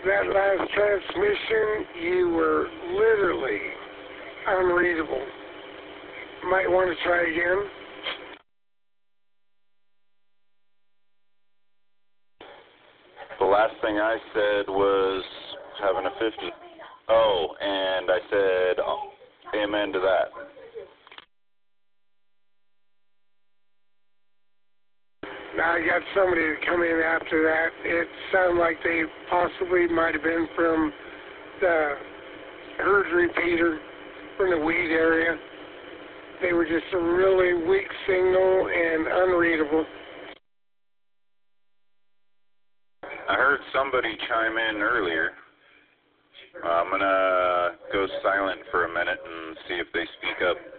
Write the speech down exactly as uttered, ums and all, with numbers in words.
that last transmission, you were literally unreadable. Might want to try again. The last thing I said was having a fifty. Oh, and I said oh, amen to that. Now I got somebody to come in after that. It sounded like they possibly might have been from the herd repeater from the weed area. They were just a really weak signal and unreadable. I heard somebody chime in earlier. Uh, I'm going to go silent for a minute and see if they speak up.